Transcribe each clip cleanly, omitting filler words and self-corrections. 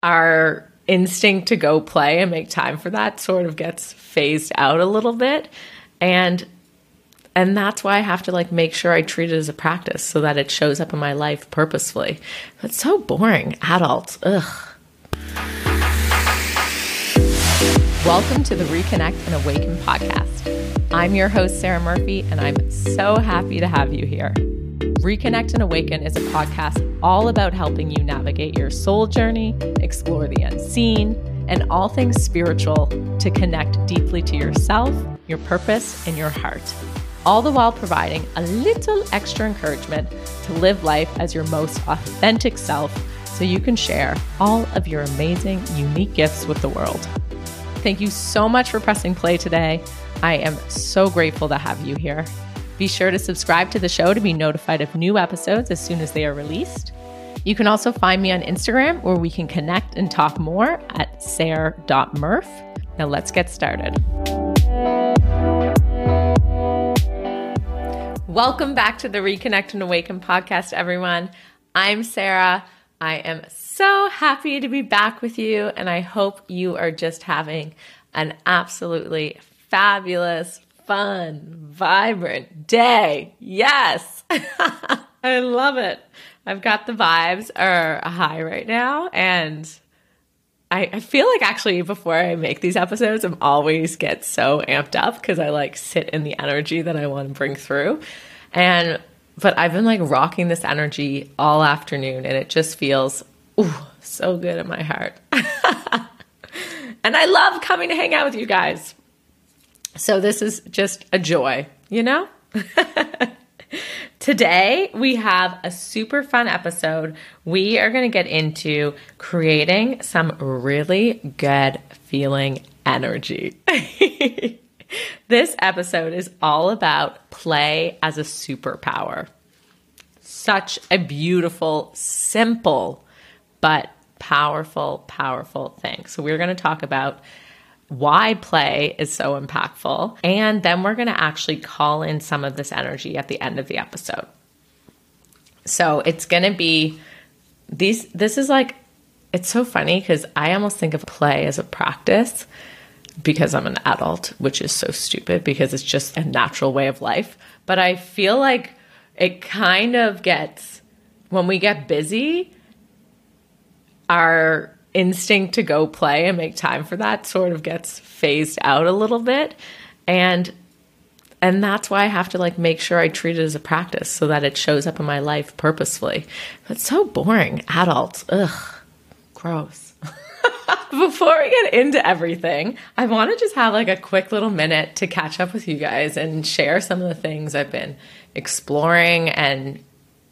our instinct to go play and make time for that sort of gets phased out a little bit. And that's why I have to make sure I treat it as a practice so that it shows up in my life purposefully. That's so boring. Adults. Ugh. Welcome to the Reconnect and Awaken podcast. I'm your host, Sarah Murphy, and I'm so happy to have you here. Reconnect and Awaken is a podcast all about helping you navigate your soul journey, explore the unseen, and all things spiritual to connect deeply to yourself, your purpose, and your heart. All the while providing a little extra encouragement to live life as your most authentic self so you can share all of your amazing, unique gifts with the world. Thank you so much for pressing play today. I am so grateful to have you here. Be sure to subscribe to the show to be notified of new episodes as soon as they are released. You can also find me on Instagram where we can connect and talk more at sarah.murph. Now let's get started. Welcome back to the Reconnect and Awaken podcast, everyone. I'm Sarah. I am so happy to be back with you, and I hope you are just having an absolutely fabulous, fun, vibrant day. Yes, I love it. I've got the vibes are high right now, and I feel like actually before I make these episodes, I'm always get so amped up because I sit in the energy that I want to bring through. But I've been rocking this energy all afternoon, and it just feels so good in my heart. And I love coming to hang out with you guys. So this is just a joy, you know? Today, we have a super fun episode. We are going to get into creating some really good feeling energy. This episode is all about play as a superpower. Such a beautiful, simple, but powerful, powerful thing. So we're going to talk about why play is so impactful. And then we're going to actually call in some of this energy at the end of the episode. So it's going to be this is it's so funny because I almost think of play as a practice because I'm an adult, which is so stupid because it's just a natural way of life. But I feel like it kind of gets, when we get busy, our instinct to go play and make time for that sort of gets phased out a little bit. And that's why I have to make sure I treat it as a practice so that it shows up in my life purposefully. That's so boring. Adults. Ugh. Gross. Before we get into everything, I want to just have a quick little minute to catch up with you guys and share some of the things I've been exploring and,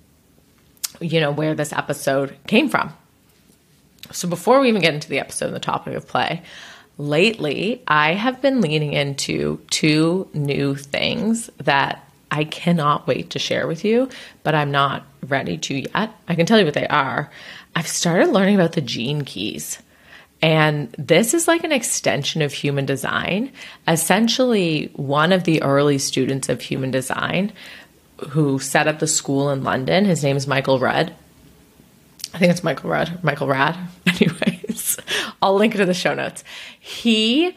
where this episode came from. So before we even get into the episode and the topic of play, lately I have been leaning into two new things that I cannot wait to share with you, but I'm not ready to yet. I can tell you what they are. I've started learning about the gene keys. And this is an extension of human design. Essentially, one of the early students of human design who set up the school in London, his name is Michael Rudd. I think it's Michael Rad. Anyways, I'll link it in the show notes. He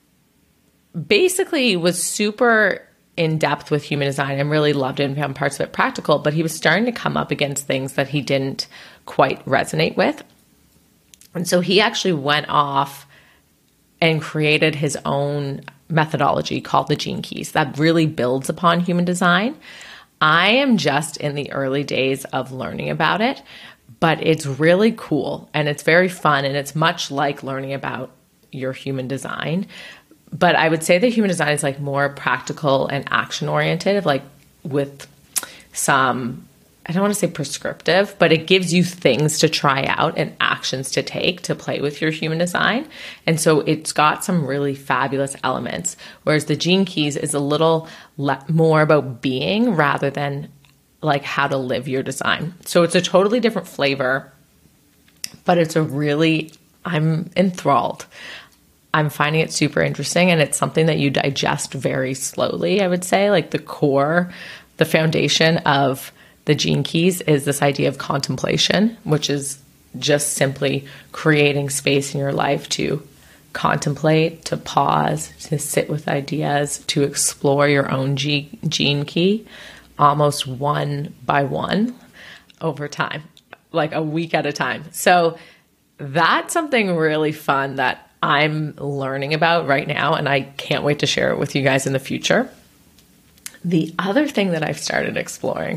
basically was super in depth with human design and really loved it and found parts of it practical, but he was starting to come up against things that he didn't quite resonate with. And so he actually went off and created his own methodology called the Gene Keys that really builds upon human design. I am just in the early days of learning about it, but it's really cool and it's very fun and it's much like learning about your human design. But I would say that human design is more practical and action oriented, with some, I don't want to say prescriptive, but it gives you things to try out and actions to take to play with your human design. And so it's got some really fabulous elements, whereas the Gene Keys is a little more about being rather than how to live your design. So it's a totally different flavor, but it's I'm enthralled. I'm finding it super interesting, and it's something that you digest very slowly, I would say. The core, the foundation of the Gene Keys is this idea of contemplation, which is just simply creating space in your life to contemplate, to pause, to sit with ideas, to explore your own gene key, almost one by one over time, like a week at a time. So that's something really fun that I'm learning about right now, and I can't wait to share it with you guys in the future. The other thing that I've started exploring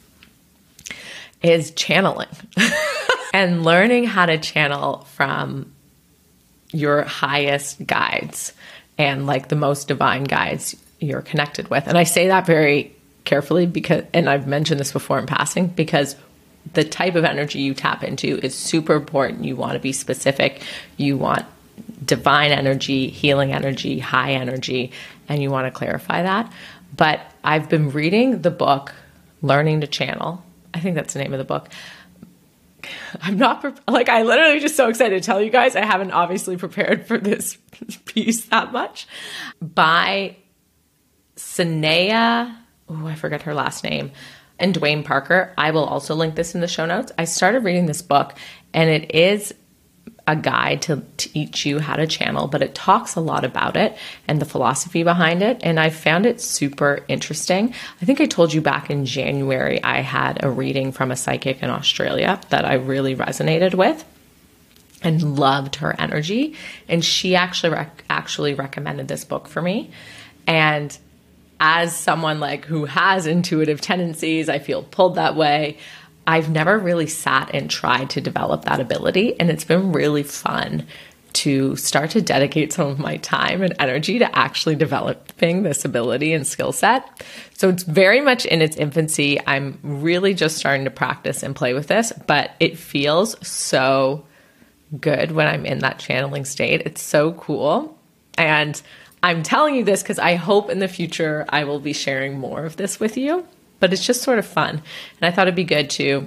is channeling and learning how to channel from your highest guides and like the most divine guides you're connected with. And I say that very carefully because, and I've mentioned this before in passing, because the type of energy you tap into is super important. You want to be specific. You want divine energy, healing energy, high energy, and you want to clarify that. But I've been reading the book, Learning to Channel. I think that's the name of the book. I'm not, I literally just so excited to tell you guys. I haven't obviously prepared for this piece that much. By Sanaya, I forget her last name, and Dwayne Parker. I will also link this in the show notes. I started reading this book, and it is a guide to teach you how to channel, but it talks a lot about it and the philosophy behind it. And I found it super interesting. I think I told you back in January, I had a reading from a psychic in Australia that I really resonated with and loved her energy. And she actually recommended this book for me. And as someone like who has intuitive tendencies, I feel pulled that way. I've never really sat and tried to develop that ability, and it's been really fun to start to dedicate some of my time and energy to actually developing this ability and skill set. So it's very much in its infancy. I'm really just starting to practice and play with this, but it feels so good when I'm in that channeling state. It's so cool. And I'm telling you this because I hope in the future I will be sharing more of this with you. But it's just sort of fun. And I thought it'd be good to,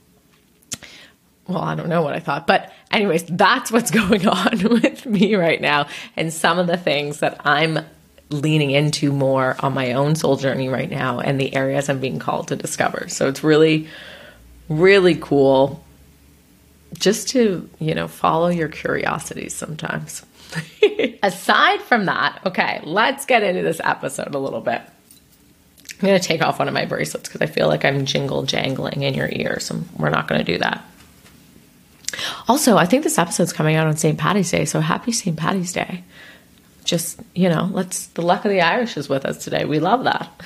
I don't know what I thought. But anyways, that's what's going on with me right now. And some of the things that I'm leaning into more on my own soul journey right now and the areas I'm being called to discover. So it's really, really cool just to, follow your curiosities sometimes. Aside from that, okay, let's get into this episode a little bit. I'm going to take off one of my bracelets because I feel like I'm jingle jangling in your ears, and we're not going to do that. Also, I think this episode's coming out on St. Paddy's Day, so happy St. Paddy's Day. Just, the luck of the Irish is with us today. We love that.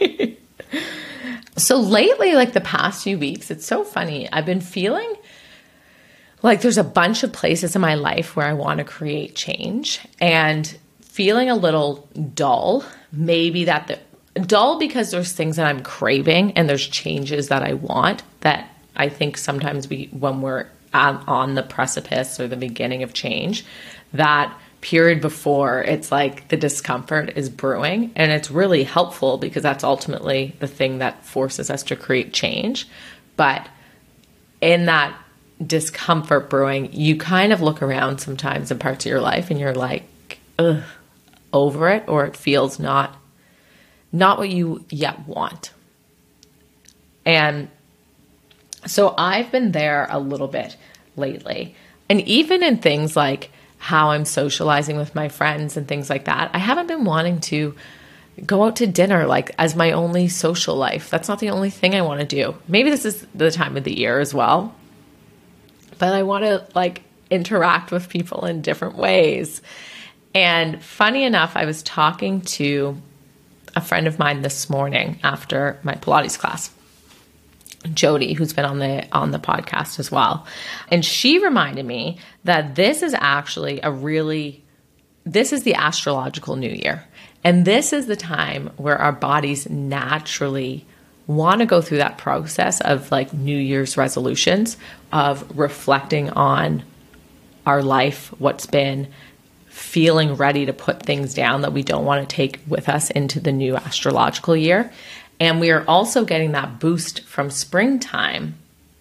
So lately, like the past few weeks, it's so funny. I've been feeling like there's a bunch of places in my life where I want to create change and feeling a little dull. Maybe dull because there's things that I'm craving and there's changes that I want that I think sometimes when we're on the precipice or the beginning of change, that period before it's like the discomfort is brewing, and it's really helpful because that's ultimately the thing that forces us to create change. But in that discomfort brewing, you kind of look around sometimes in parts of your life and you're like, ugh, over it, or it feels not what you yet want. And so I've been there a little bit lately. And even in things like how I'm socializing with my friends and things like that, I haven't been wanting to go out to dinner like as my only social life. That's not the only thing I want to do. Maybe this is the time of the year as well. But I want to interact with people in different ways. And funny enough, I was talking to a friend of mine this morning after my Pilates class, Jody, who's been on the podcast as well. And she reminded me that this is actually this is the astrological new year. And this is the time where our bodies naturally want to go through that process of New Year's resolutions, of reflecting on our life, what's been, feeling ready to put things down that we don't want to take with us into the new astrological year. And we are also getting that boost from springtime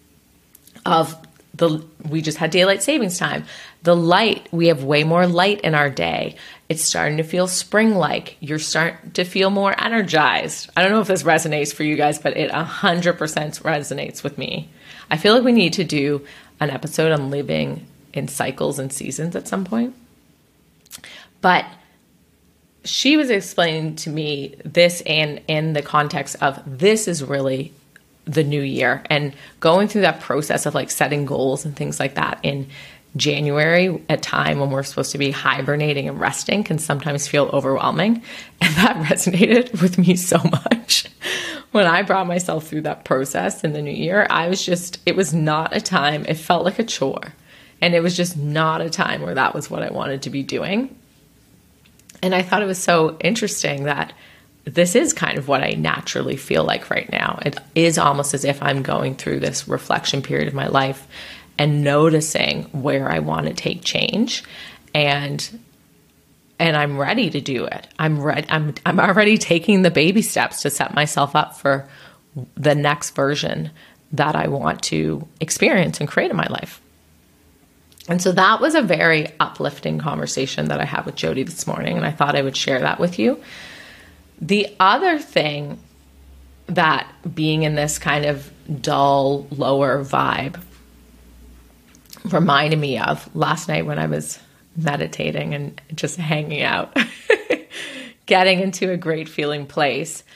we just had daylight savings time. The light, we have way more light in our day. It's starting to feel spring-like. You're starting to feel more energized. I don't know if this resonates for you guys, but it 100% resonates with me. I feel like we need to do an episode on living in cycles and seasons at some point. But she was explaining to me this in the context of this is really the new year, and going through that process of like setting goals and things like that in January, a time when we're supposed to be hibernating and resting, can sometimes feel overwhelming. And that resonated with me so much. When I brought myself through that process in the new year, it was not a time, it felt like a chore. And it was just not a time where that was what I wanted to be doing. And I thought it was so interesting that this is kind of what I naturally feel like right now. It is almost as if I'm going through this reflection period of my life and noticing where I want to take change, and I'm ready to do it. I'm already taking the baby steps to set myself up for the next version that I want to experience and create in my life. And so that was a very uplifting conversation that I had with Jody this morning, and I thought I would share that with you. The other thing that being in this kind of dull, lower vibe reminded me of last night when I was meditating and just hanging out, getting into a great feeling place,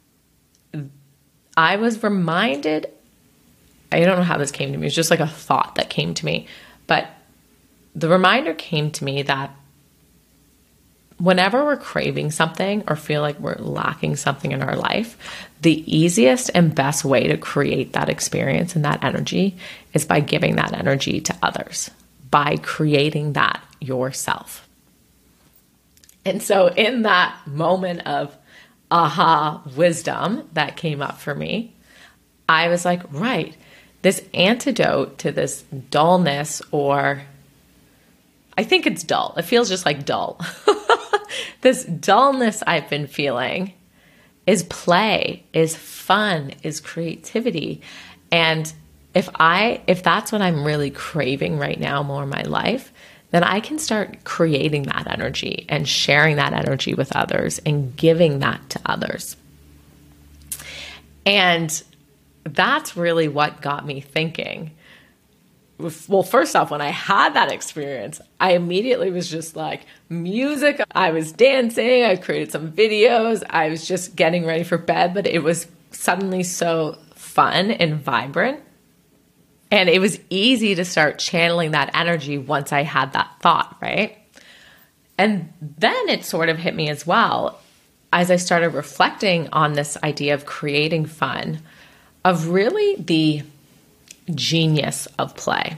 I was reminded, I don't know how this came to me, it was just like a thought that came to me, but the reminder came to me that whenever we're craving something or feel like we're lacking something in our life, the easiest and best way to create that experience and that energy is by giving that energy to others, by creating that yourself. And so in that moment of aha wisdom that came up for me, I was like, right, this antidote to this dullness, or I think it's dull. It feels just like dull. This dullness I've been feeling is play, is fun, is creativity. And if that's what I'm really craving right now more in my life, then I can start creating that energy and sharing that energy with others and giving that to others. And that's really what got me thinking. Well, first off, when I had that experience, I immediately was just like, music. I was dancing. I created some videos. I was just getting ready for bed, but it was suddenly so fun and vibrant. And it was easy to start channeling that energy once I had that thought, right? And then it sort of hit me as well as I started reflecting on this idea of creating fun, of really the genius of play.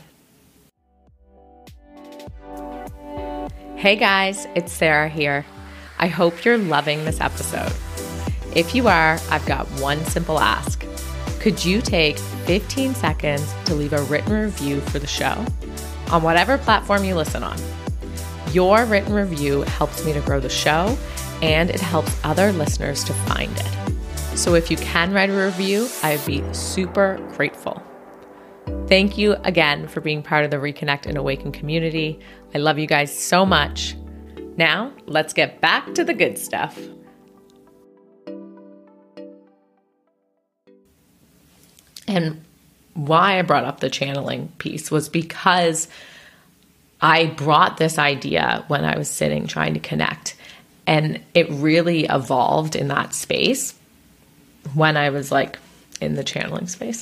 Hey guys, it's Sarah here. I hope you're loving this episode. If you are, I've got one simple ask. Could you take 15 seconds to leave a written review for the show on whatever platform you listen on? Your written review helps me to grow the show, and it helps other listeners to find it. So if you can write a review, I would be super grateful. Thank you again for being part of the Reconnect and Awaken community. I love you guys so much. Now, let's get back to the good stuff. And why I brought up the channeling piece was because I brought this idea when I was sitting trying to connect, and it really evolved in that space when I was like in the channeling space.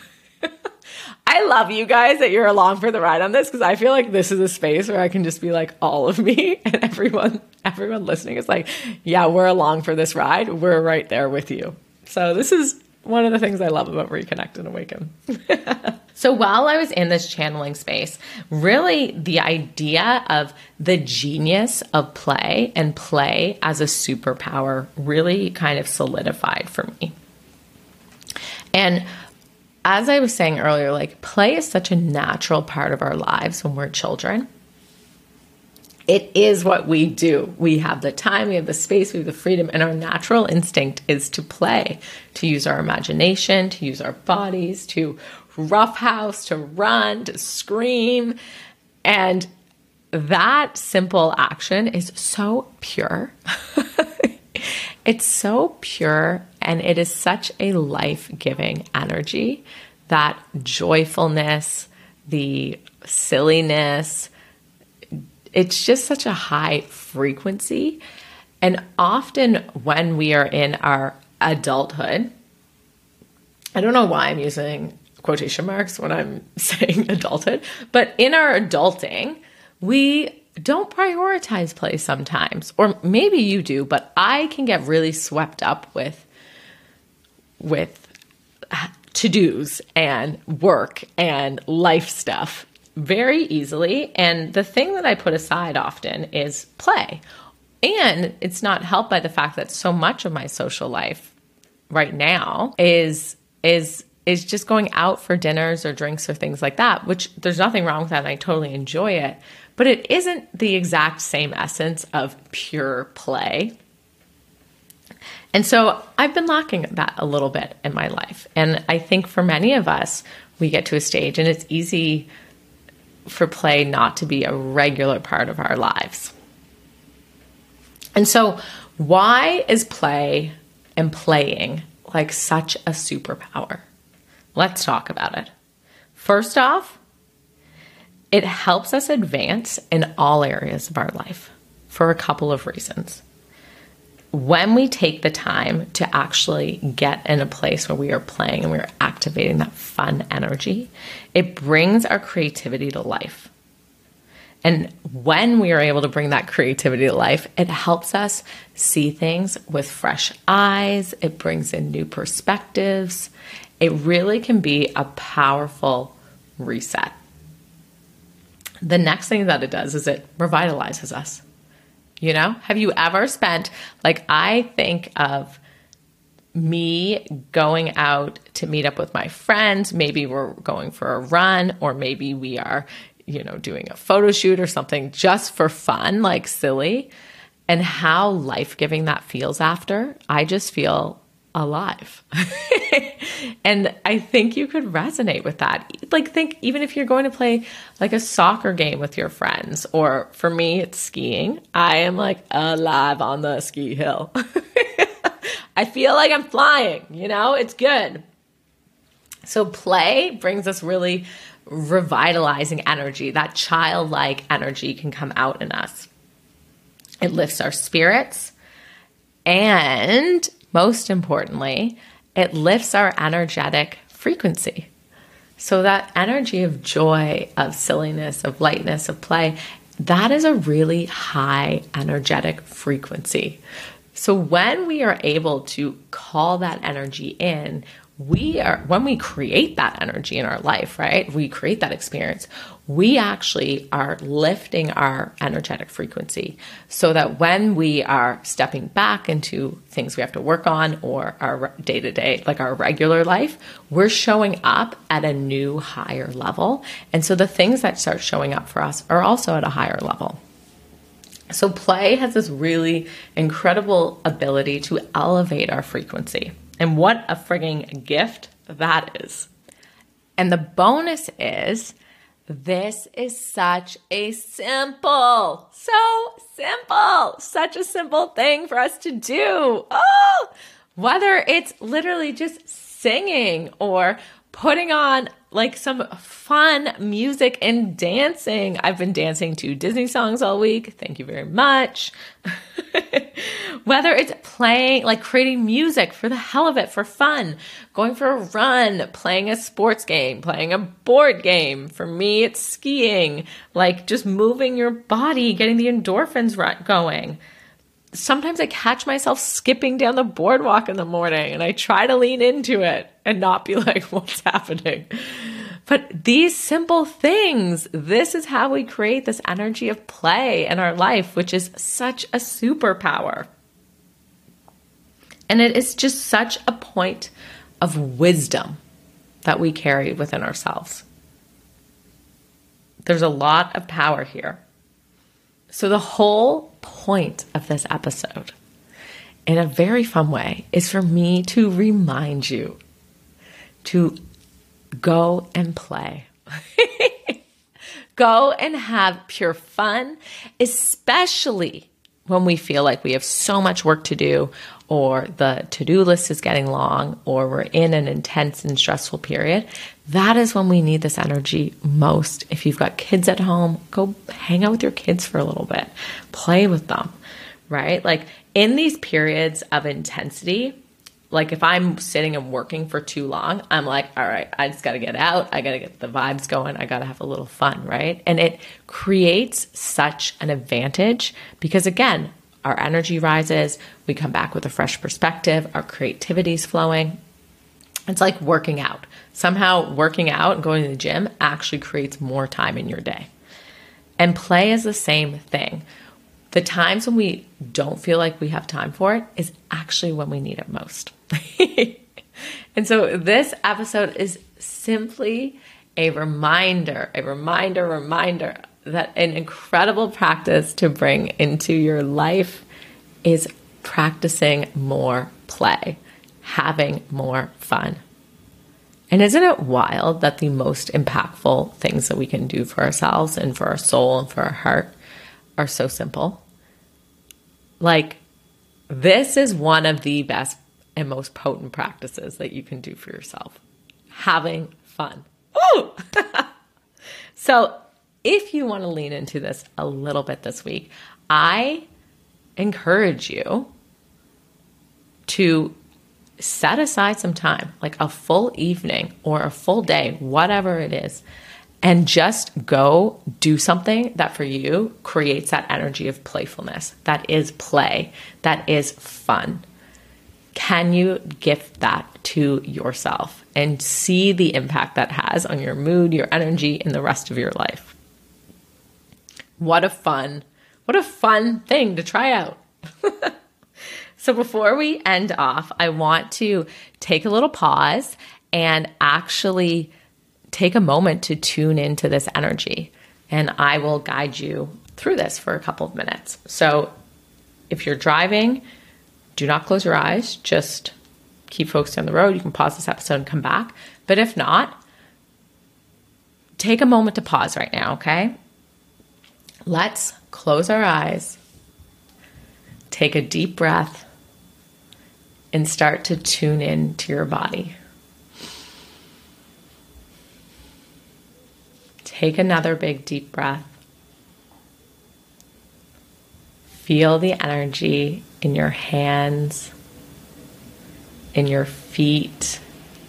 I love you guys that you're along for the ride on this, because I feel like this is a space where I can just be like all of me, and everyone listening is like, yeah, we're along for this ride. We're right there with you. So this is one of the things I love about Reconnect and Awaken. So while I was in this channeling space, really the idea of the genius of play and play as a superpower really kind of solidified for me. And as I was saying earlier, like play is such a natural part of our lives when we're children. It is what we do. We have the time, we have the space, we have the freedom, and our natural instinct is to play, to use our imagination, to use our bodies, to roughhouse, to run, to scream. And that simple action is so pure. It's so pure, and it is such a life-giving energy, that joyfulness, the silliness. It's just such a high frequency. And often when we are in our adulthood, I don't know why I'm using quotation marks when I'm saying adulthood, but in our adulting, we don't prioritize play sometimes. Or maybe you do, but I can get really swept up with to-dos and work and life stuff very easily. And the thing that I put aside often is play. And it's not helped by the fact that so much of my social life right now is just going out for dinners or drinks or things like that, which there's nothing wrong with that and I totally enjoy it. But it isn't the exact same essence of pure play. And so I've been lacking that a little bit in my life. And I think for many of us, we get to a stage and it's easy for play not to be a regular part of our lives. And so why is play and playing like such a superpower? Let's talk about it. First off, it helps us advance in all areas of our life for a couple of reasons. When we take the time to actually get in a place where we are playing and we're activating that fun energy, it brings our creativity to life. And when we are able to bring that creativity to life, it helps us see things with fresh eyes. It brings in new perspectives. It really can be a powerful reset. The next thing that it does is it revitalizes us. You know, have you ever spent, like I think of me going out to meet up with my friends, maybe we're going for a run, or maybe we are, you know, doing a photo shoot or something just for fun, like silly, and how life-giving that feels after. I just feel alive. And I think you could resonate with that. Like think, even if you're going to play like a soccer game with your friends, or for me, it's skiing. I am like alive on the ski hill. I feel like I'm flying, you know, it's good. So play brings us really revitalizing energy. That childlike energy can come out in us. It lifts our spirits. And most importantly, it lifts our energetic frequency. So that energy of joy, of silliness, of lightness, of play, that is a really high energetic frequency. So when we are able to call that energy in, when we create that energy in our life, right? We create that experience. We actually are lifting our energetic frequency so that when we are stepping back into things we have to work on or our day-to-day, like our regular life, we're showing up at a new higher level. And so the things that start showing up for us are also at a higher level. So play has this really incredible ability to elevate our frequency. And what a frigging gift that is. And the bonus is, this is such a simple, such a simple thing for us to do. Oh, whether it's literally just singing or putting on like some fun music and dancing. I've been dancing to Disney songs all week. Thank you very much. Whether it's playing, like creating music for the hell of it, for fun, going for a run, playing a sports game, playing a board game. For me, it's skiing, like just moving your body, getting the endorphins going. Sometimes I catch myself skipping down the boardwalk in the morning and I try to lean into it and not be like, what's happening? But these simple things, this is how we create this energy of play in our life, which is such a superpower. And it is just such a point of wisdom that we carry within ourselves. There's a lot of power here. So the whole point of this episode, in a very fun way, is for me to remind you to go and play. Go and have pure fun, especially when we feel like we have so much work to do, or the to-do list is getting long, or we're in an intense and stressful period. That is when we need this energy most. If you've got kids at home, go hang out with your kids for a little bit, play with them, right? Like in these periods of intensity, like if I'm sitting and working for too long, I'm like, all right, I just got to get out. I got to get the vibes going. I got to have a little fun, right? And it creates such an advantage because again, our energy rises. We come back with a fresh perspective. Our creativity's flowing. It's like working out. Somehow working out and going to the gym actually creates more time in your day. And play is the same thing. The times when we don't feel like we have time for it is actually when we need it most. And so this episode is simply a reminder that an incredible practice to bring into your life is practicing more play, having more fun. And isn't it wild that the most impactful things that we can do for ourselves and for our soul and for our heart are so simple? Like, this is one of the best and most potent practices that you can do for yourself. Having fun. Ooh! So if you want to lean into this a little bit this week, I encourage you to set aside some time, like a full evening or a full day, whatever it is, and just go do something that for you creates that energy of playfulness, that is play, that is fun. Can you gift that to yourself and see the impact that has on your mood, your energy, and the rest of your life? What a fun thing to try out. So before we end off, I want to take a little pause and actually take a moment to tune into this energy. And I will guide you through this for a couple of minutes. So if you're driving, do not close your eyes. Just keep focused on the road. You can pause this episode and come back. But if not, take a moment to pause right now, okay? Let's close our eyes, take a deep breath, and start to tune in to your body. Take another big deep breath. Feel the energy in your hands, in your feet,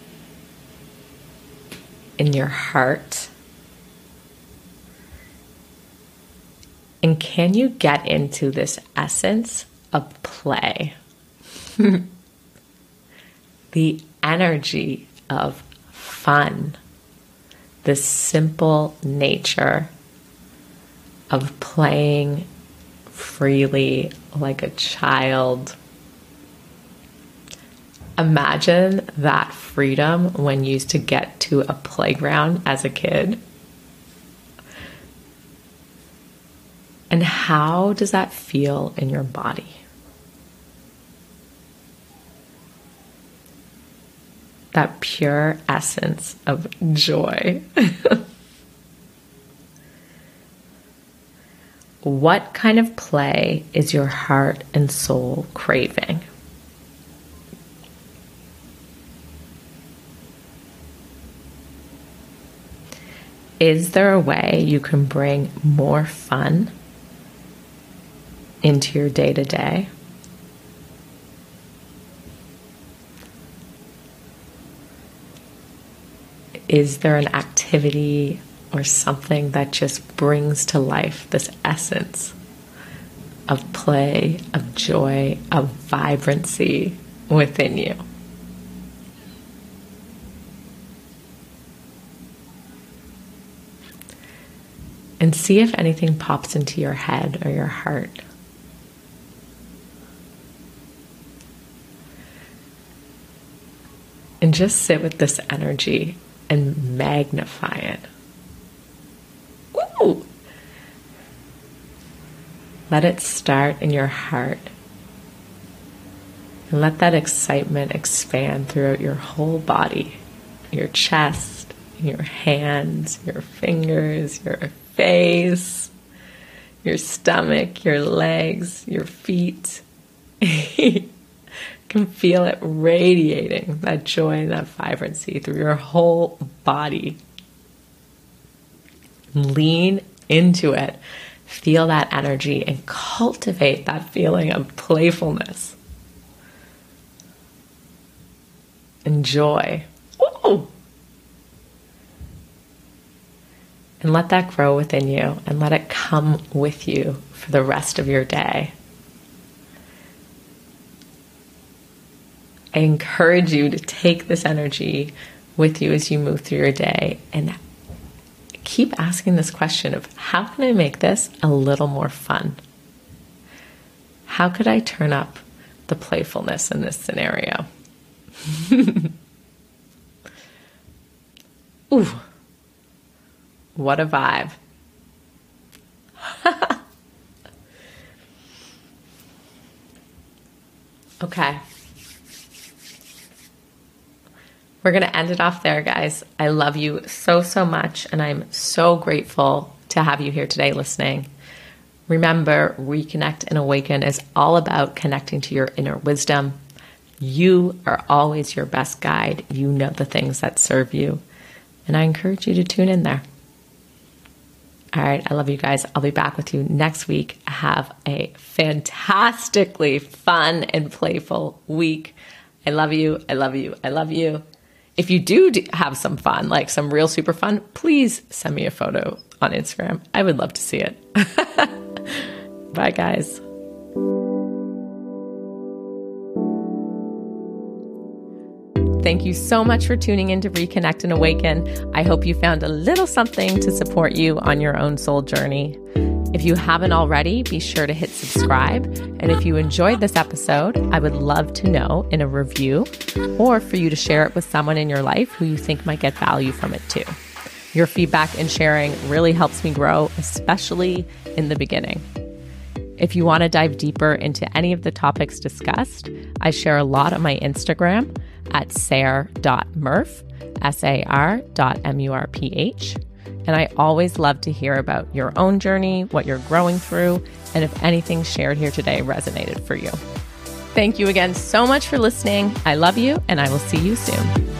in your heart. And can you get into this essence of play? The energy of fun, the simple nature of playing freely like a child. Imagine that freedom when you used to get to a playground as a kid. And how does that feel in your body? That pure essence of joy. What kind of play is your heart and soul craving? Is there a way you can bring more fun into your day-to-day? Is there an activity or something that just brings to life this essence of play, of joy, of vibrancy within you? And see if anything pops into your head or your heart. And just sit with this energy and magnify it. Ooh. Let it start in your heart. And let that excitement expand throughout your whole body. Your chest, your hands, your fingers, your face, your stomach, your legs, your feet. can feel it radiating, that joy and that vibrancy through your whole body. Lean into it. Feel that energy and cultivate that feeling of playfulness. Enjoy. Ooh. And let that grow within you and let it come with you for the rest of your day. I encourage you to take this energy with you as you move through your day and keep asking this question of, how can I make this a little more fun? How could I turn up the playfulness in this scenario? Ooh, what a vibe. Okay. We're going to end it off there, guys. I love you so, so much, and I'm so grateful to have you here today listening. Remember, Reconnect and Awaken is all about connecting to your inner wisdom. You are always your best guide. You know the things that serve you, and I encourage you to tune in there. All right, I love you guys. I'll be back with you next week. Have a fantastically fun and playful week. I love you. I love you. I love you. If you do have some fun, like some real super fun, please send me a photo on Instagram. I would love to see it. Bye, guys. Thank you so much for tuning in to Reconnect and Awaken. I hope you found a little something to support you on your own soul journey. If you haven't already, be sure to hit subscribe. And if you enjoyed this episode, I would love to know in a review or for you to share it with someone in your life who you think might get value from it too. Your feedback and sharing really helps me grow, especially in the beginning. If you want to dive deeper into any of the topics discussed, I share a lot on my Instagram at sar.murph, SAR.MURPH. And I always love to hear about your own journey, what you're growing through, and if anything shared here today resonated for you. Thank you again so much for listening. I love you, and I will see you soon.